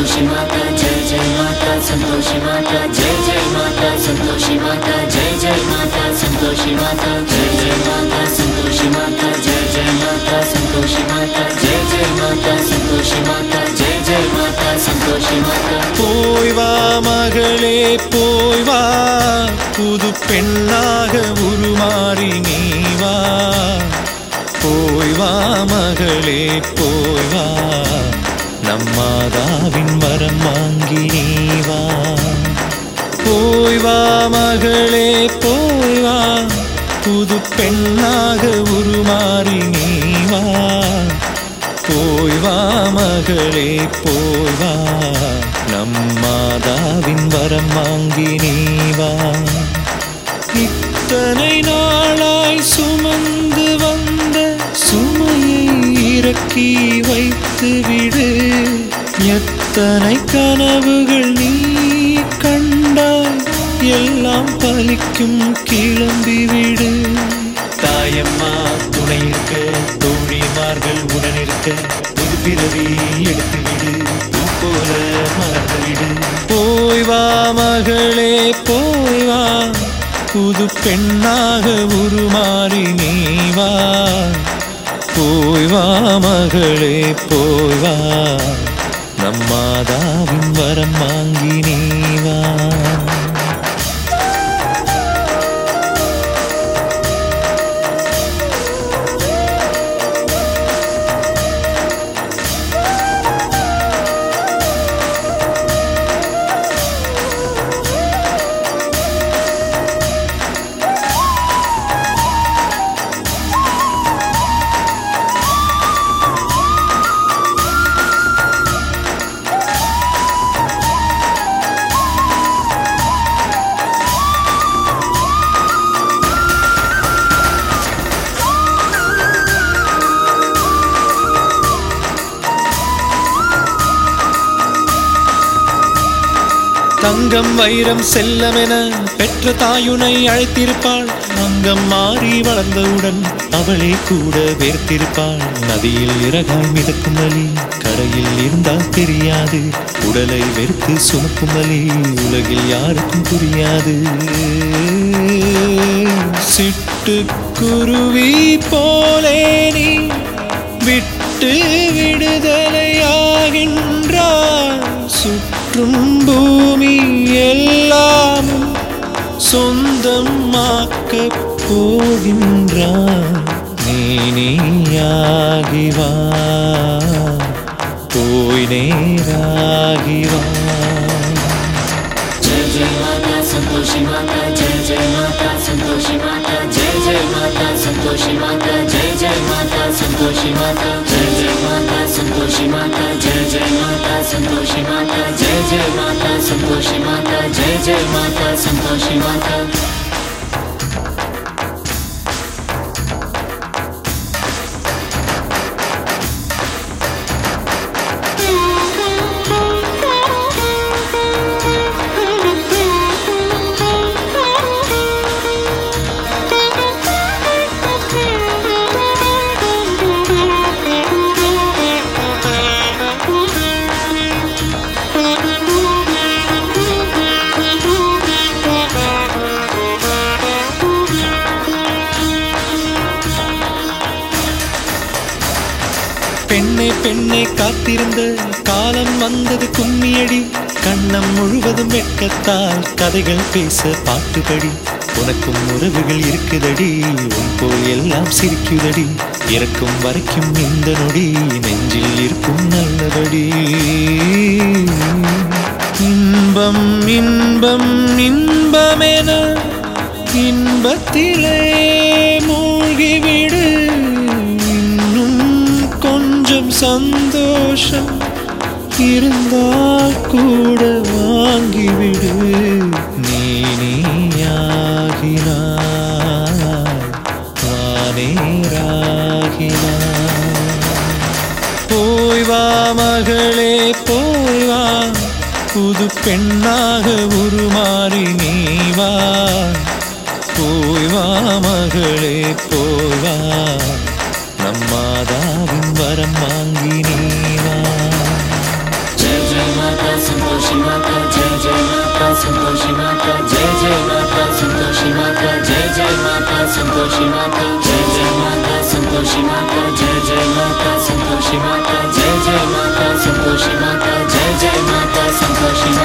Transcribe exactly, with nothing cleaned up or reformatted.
संतोषी माता जय जय माता संतोषी माता जय जय माता संतोषी माता जय जय माता संतोषी माता जय जय माता संतोषी माता जय जय माता संतोषी माता जय जय माता संतोषी माता जय जय माता संतोषी माता போய் வா மகளே போய் வா புது பெண்ணாக உருமாறி நீ வா போய் வா மகளே போய் வா நம் மாதாவின் வரம் வாங்கி நீ வா போய் வா மகளே போய் வா புது பெண்ணாக உருமாறி நீ வா போய் வா மகளே போய் வா நம் மாதாவின் வரம் வாங்கி நீ வா இத்தனை நாளாய் சுமந்து வந்த சுமையை இறக்கி வைத்து விடு எத்தனை கனவுகள் நீ கண்டாய் எல்லாம் பலிக்கும் கிளம்பி விடு தாயம்மா துணை இருக்க தோழிமார்கள் உடன் இருக்க புது பிறவி எடுத்து விடு பூ போல மறந்து விடு போய் வா மகளே போய் வா புது பெண்ணாக உருமாறி நீ வா போய் வா மகளே போய் வா நம் மாதாவின் வரம் வாங்கி நீ வா தங்கம் வைரம் செல்லமென பெற்ற தாயுனை அழைத்திருப்பாள் அங்கம் மாறி வளர்ந்தவுடன் அவளே கூட வேர்த்திருப்பாள் நதியில் இறகாய் மிதக்கும் வலி கரையில் இருந்தால் தெரியாது உடலை வெறுத்து சுமக்கும் வலி உலகில் யாருக்கும் புரியாது சிட்டுக்குருவி போலே நீ விட்டு விடுதலையாகின்றாய் சுற்றும் பூமி எல்லாமும் சொந்தமாக்கப் போகின்றாய் நீ நீயாகி வா போய் நேராகி வா जय जय माता संतोषी माता जय जय माता संतोषी माता जय जय माता संतोषी माता जय जय माता संतोषी माता जय जय माता संतोषी माता जय जय माता संतोषी माता जय जय माता संतोषी माता जय जय माता संतोषी माता பெண்ணே பெண்ணே காத்திருந்த காலம் வந்தது கும்மியடி கண்ணம் முழுவதும் வெட்கத்தால் கதைகள் பேச பாட்டுபடி உனக்கும் உறவுகள் இருக்குதடி உன் போல் எல்லாம் சிரிக்குதடி இறக்கும் வரைக்கும் இந்த நொடி நெஞ்சில் இருக்கும் நல்லபடி இன்பம் இன்பம் இன்பமென இன்பத்திலே மூழ்கிவிடு கொஞ்சம் சந்தோஷம் இருந்தால் கூட வாங்கிவிடு நீ நீயாகினாய் வானேராகினாய் போய் வா மகளே போய் வா புது பெண்ணாக உருமாறி நீ வா போய் வா மகளே போய் வா நம்மாதாவின் வரம் வாங்கி நீ வா जय जय माता संतोषी माता जय जय माता संतोषी माता जय जय माता संतोषी माता जय जय माता संतोषी माता जय जय माता संतोषी माता जय जय माता संतोषी माता जय जय माता संतोषी